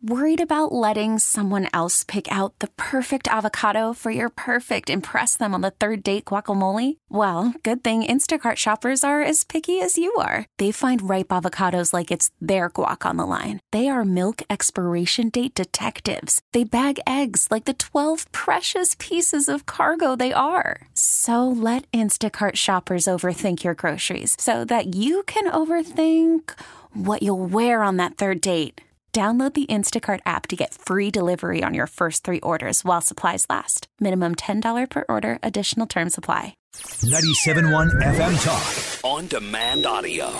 Worried about letting someone else pick out the perfect avocado for your perfect impress them on the third date guacamole? Well, good thing Instacart shoppers are as picky as you are. They find ripe avocados like it's their guac on the line. They are milk expiration date detectives. They bag eggs like the 12 precious pieces of cargo they are. So let Instacart shoppers overthink your groceries so that you can overthink what you'll wear on that third date. Download the Instacart app to get free delivery on your first 3 orders while supplies last. Minimum $10 per order. Additional terms apply. 97.1 FM Talk. On demand audio.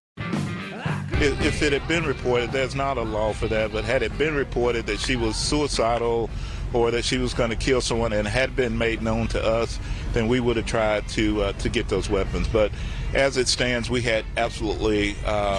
If it had been reported, there's not a law for that, but had it been reported that she was suicidal or that she was going to kill someone and had been made known to us, then we would have tried to get those weapons. But as it stands, we had absolutely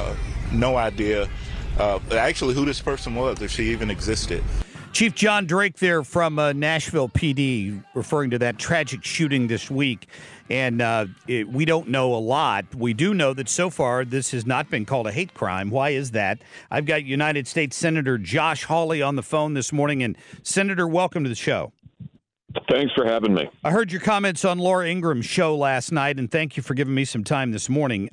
no idea actually who this person was, if she even existed. Chief John Drake there from Nashville PD, referring to that tragic shooting this week. And we don't know a lot. We do know that so far this has not been called a hate crime. Why is that? I've got United States Senator Josh Hawley on the phone this morning. And Senator, welcome to the show. Thanks for having me. I heard your comments on Laura Ingraham's show last night, and thank you for giving me some time this morning.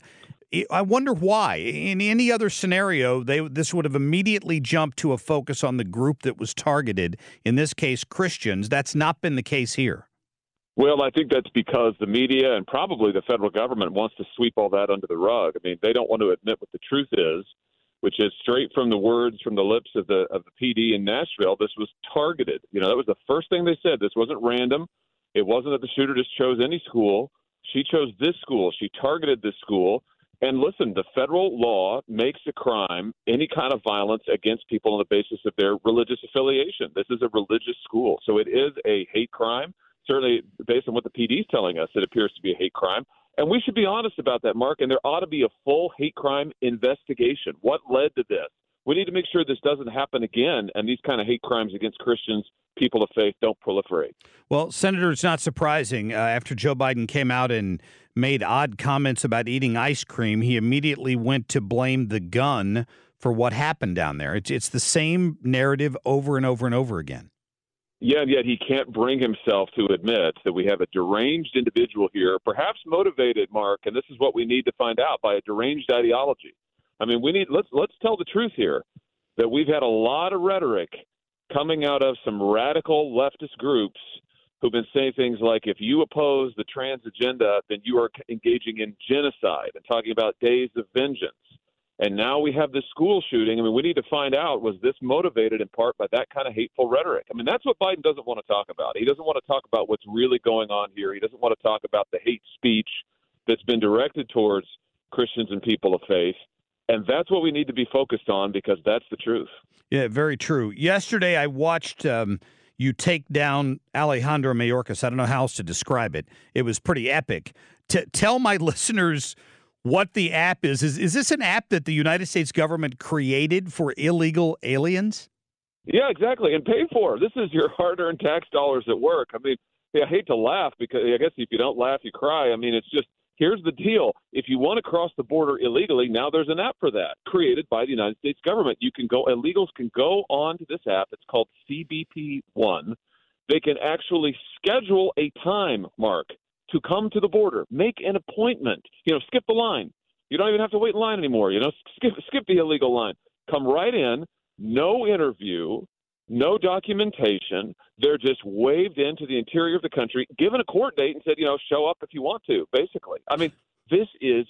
I wonder why. In any other scenario, this would have immediately jumped to a focus on the group that was targeted, in this case, Christians. That's not been the case here. Well, I think that's because the media and probably the federal government wants to sweep all that under the rug. I mean, they don't want to admit what the truth is, which is straight from the words from the lips of the PD in Nashville. This was targeted. You know, that was the first thing they said. This wasn't random. It wasn't that the shooter just chose any school. She chose this school. She targeted this school. And listen, the federal law makes a crime any kind of violence against people on the basis of their religious affiliation. This is a religious school, so it is a hate crime. Certainly, based on what the PD is telling us, it appears to be a hate crime. And we should be honest about that, Mark, and there ought to be a full hate crime investigation. What led to this? We need to make sure this doesn't happen again, and these kind of hate crimes against Christians, people of faith, don't proliferate. Well, Senator, it's not surprising. After Joe Biden came out and made odd comments about eating ice cream, he immediately went to blame the gun for what happened down there. It's the same narrative over and over and over again. Yeah, and yet he can't bring himself to admit that we have a deranged individual here, perhaps motivated, Mark, and this is what we need to find out, by a deranged ideology. I mean, let's tell the truth here, that we've had a lot of rhetoric coming out of some radical leftist groups who've been saying things like, if you oppose the trans agenda, then you are engaging in genocide, and talking about days of vengeance. And now we have this school shooting. I mean, we need to find out, was this motivated in part by that kind of hateful rhetoric? I mean, that's what Biden doesn't want to talk about. He doesn't want to talk about what's really going on here. He doesn't want to talk about the hate speech that's been directed towards Christians and people of faith. And that's what we need to be focused on, because that's the truth. Yeah, very true. Yesterday, I watched you take down Alejandro Mayorkas. I don't know how else to describe it. It was pretty epic. Tell my listeners what the app is. Is this an app that the United States government created for illegal aliens? Yeah, exactly, and paid for. This is your hard-earned tax dollars at work. I mean, I hate to laugh, because I guess if you don't laugh, you cry. I mean, it's just, here's the deal. If you want to cross the border illegally, now there's an app for that created by the United States government. Illegals can go onto this app. It's called CBP One. They can actually schedule a time, Mark, to come to the border, make an appointment, skip the line. You don't even have to wait in line anymore. Skip the illegal line. Come right in, no interview, no documentation. They're just waved into the interior of the country, given a court date, and said, show up if you want to, basically. I mean, this is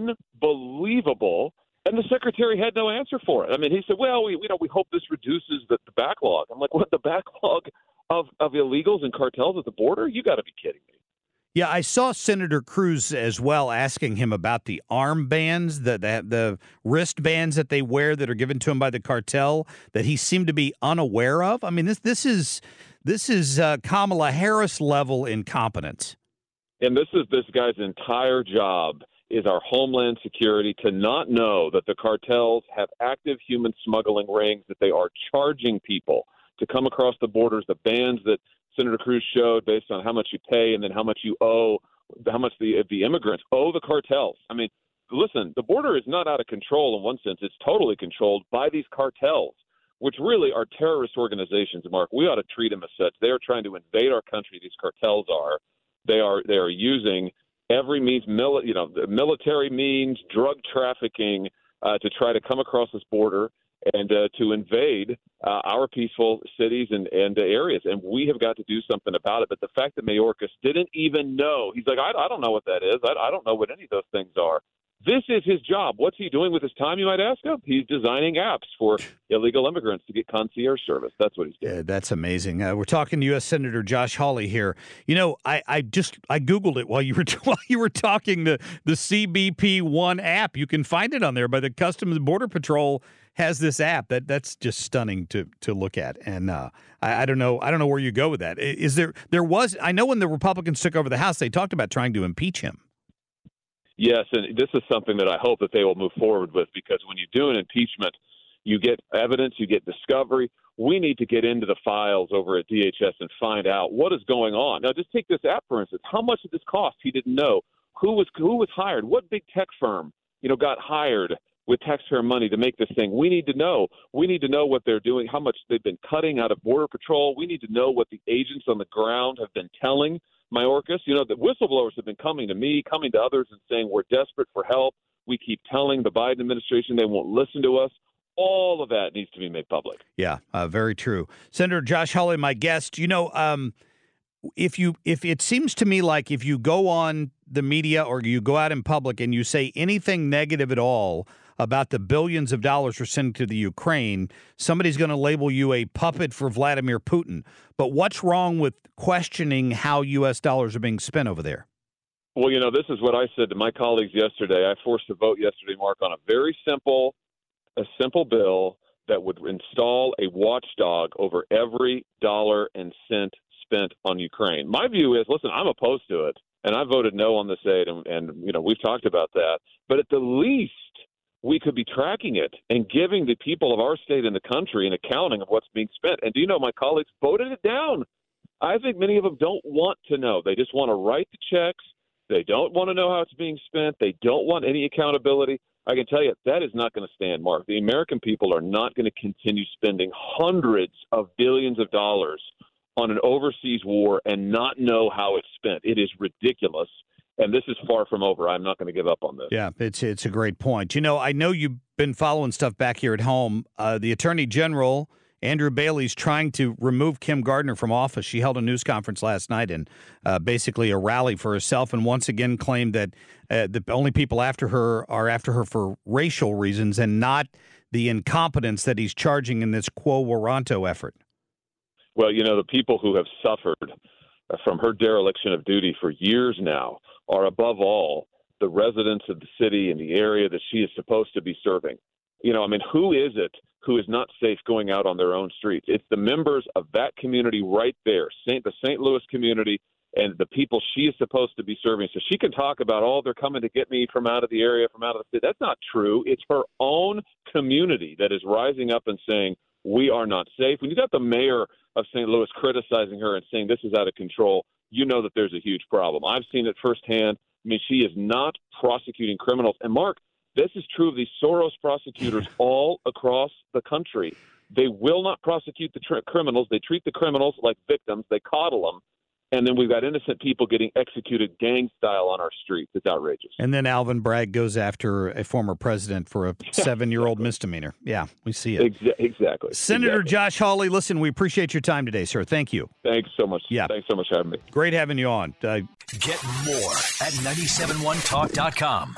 unbelievable. And the secretary had no answer for it. I mean, he said, well, we hope this reduces the backlog. I'm like, what, the backlog of illegals and cartels at the border? You got to be kidding me. Yeah, I saw Senator Cruz as well asking him about the armbands, the wristbands that they wear that are given to him by the cartel that he seemed to be unaware of. I mean, this is Kamala Harris level incompetence. And this guy's entire job is our homeland security, to not know that the cartels have active human smuggling rings, that they are charging people to come across the borders, the bands that Senator Cruz showed based on how much you pay and then how much you owe, how much the immigrants owe the cartels. I mean, listen, the border is not out of control in one sense. It's totally controlled by these cartels. which really are terrorist organizations, Mark. We ought to treat them as such. They are trying to invade our country. These cartels are. They are using every means, military means, drug trafficking to try to come across this border and to invade our peaceful cities and areas. And we have got to do something about it. But the fact that Mayorkas didn't even know, he's like, I don't know what that is. I don't know what any of those things are. This is his job. What's he doing with his time, you might ask him? He's designing apps for illegal immigrants to get concierge service. That's what he's doing. Yeah, that's amazing. We're talking to U.S. Senator Josh Hawley here. You know, I Googled it while you were talking. The CBP One app. You can find it on there. By the Customs and Border Patrol has this app that's just stunning to look at. And I don't know where you go with that. I know when the Republicans took over the House, they talked about trying to impeach him. Yes, and this is something that I hope that they will move forward with, because when you do an impeachment, you get evidence, you get discovery. We need to get into the files over at DHS and find out what is going on. Now, just take this app, for instance. How much did this cost? He didn't know. Who was hired? What big tech firm, got hired with taxpayer money to make this thing? We need to know. We need to know what they're doing, how much they've been cutting out of Border Patrol. We need to know what the agents on the ground have been telling Mayorkas. The whistleblowers have been coming to me, coming to others, and saying we're desperate for help. We keep telling the Biden administration they won't listen to us. All of that needs to be made public. Yeah, very true. Senator Josh Hawley, my guest. If it seems to me like if you go on the media or you go out in public and you say anything negative at all about the billions of dollars we're sending to the Ukraine, somebody's going to label you a puppet for Vladimir Putin. But what's wrong with questioning how U.S. dollars are being spent over there? Well, this is what I said to my colleagues yesterday. I forced a vote yesterday, Mark, on a very simple bill that would install a watchdog over every dollar and cent spent on Ukraine. My view is, listen, I'm opposed to it, and I voted no on this aid, and we've talked about that. But at the least, we could be tracking it and giving the people of our state and the country an accounting of what's being spent. And do you know, my colleagues voted it down. I think many of them don't want to know. They just want to write the checks. They don't want to know how it's being spent. They don't want any accountability. I can tell you that is not going to stand, Mark. The American people are not going to continue spending hundreds of billions of dollars on an overseas war and not know how it's spent. It is ridiculous. And this is far from over. I'm not going to give up on this. Yeah, it's a great point. I know you've been following stuff back here at home. The Attorney General, Andrew Bailey's trying to remove Kim Gardner from office. She held a news conference last night and basically a rally for herself, and once again claimed that the only people after her are after her for racial reasons and not the incompetence that he's charging in this Quo Warranto effort. Well, the people who have suffered from her dereliction of duty for years now are, above all, the residents of the city and the area that she is supposed to be serving. Who is it who is not safe going out on their own streets? It's the members of that community right there, the St. Louis community, and the people she is supposed to be serving. So she can talk about, they're coming to get me from out of the area, from out of the city. That's not true. It's her own community that is rising up and saying, we are not safe. When you got the mayor of St. Louis criticizing her and saying this is out of control, you know that there's a huge problem. I've seen it firsthand. She is not prosecuting criminals. And, Mark, this is true of these Soros prosecutors all across the country. They will not prosecute the criminals. They treat the criminals like victims. They coddle them. And then we've got innocent people getting executed gang style on our streets. It's outrageous. And then Alvin Bragg goes after a former president for a 7-year-old misdemeanor. Yeah, we see it. Exactly. Senator Josh Hawley, listen, we appreciate your time today, sir. Thank you. Thanks so much. Yeah. Thanks so much for having me. Great having you on. Get more at 971talk.com.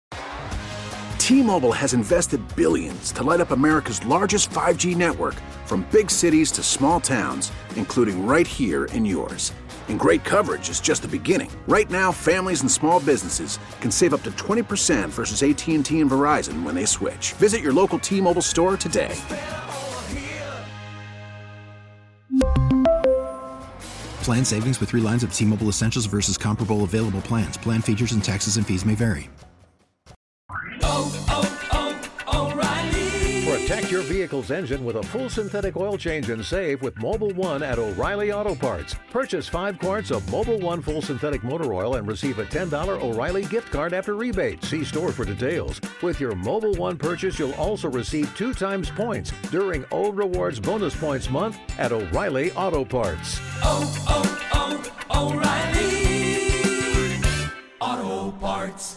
T-Mobile has invested billions to light up America's largest 5G network, from big cities to small towns, including right here in yours. And great coverage is just the beginning. Right now, families and small businesses can save up to 20% versus AT&T and Verizon when they switch. Visit your local T-Mobile store today. Plan savings with 3 lines of T-Mobile Essentials versus comparable available plans. Plan features and taxes and fees may vary. Protect your vehicle vehicle's engine with a full synthetic oil change and save with Mobil 1 at O'Reilly Auto Parts. Purchase 5 quarts of Mobil 1 full synthetic motor oil and receive a $10 O'Reilly gift card after rebate. See store for details. With your Mobil 1 purchase, you'll also receive 2 times points during O Rewards Bonus Points Month at O'Reilly Auto Parts. O'Reilly Auto Parts.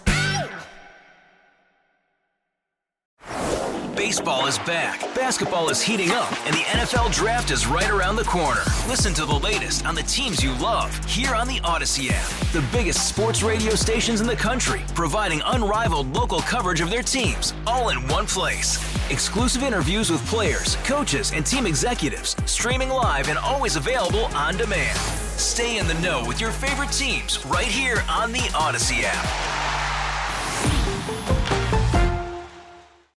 Baseball is back, basketball is heating up, and the NFL Draft is right around the corner. Listen to the latest on the teams you love here on the Odyssey app. The biggest sports radio stations in the country, providing unrivaled local coverage of their teams, all in one place. Exclusive interviews with players, coaches, and team executives, streaming live and always available on demand. Stay in the know with your favorite teams right here on the Odyssey app.